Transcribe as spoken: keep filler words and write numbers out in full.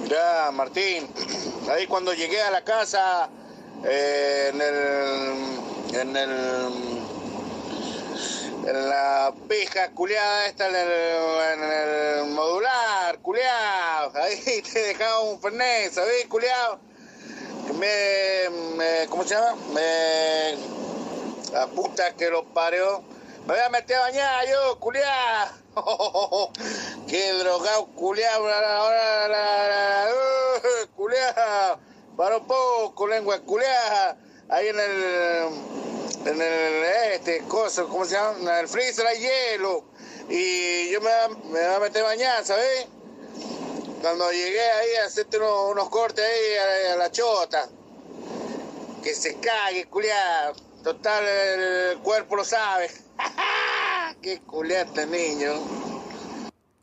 Ya, Martín, ahí cuando llegué a la casa, eh, en el, en el, en la pija culiada esta, en el, en el modular, culiado, ahí te dejaba un fernet, ¿sabés, culiado? Me, me, ¿cómo se llama? Me, la puta que lo parió. Me voy a meter a bañar yo, culiá. Qué drogado, culiá. Ahora, la, la, la, uh, culiá. Para un poco, lengua, culiá. Ahí en el, en el, este, coso, ¿cómo se llama? En el freezer hay hielo. Y yo me, me voy a meter a bañar, ¿sabes? Cuando llegué ahí a hacerte unos, unos cortes ahí a, a la chota. Que se cague, culiá. Total, el cuerpo lo sabe. ¡Qué culiá este niño!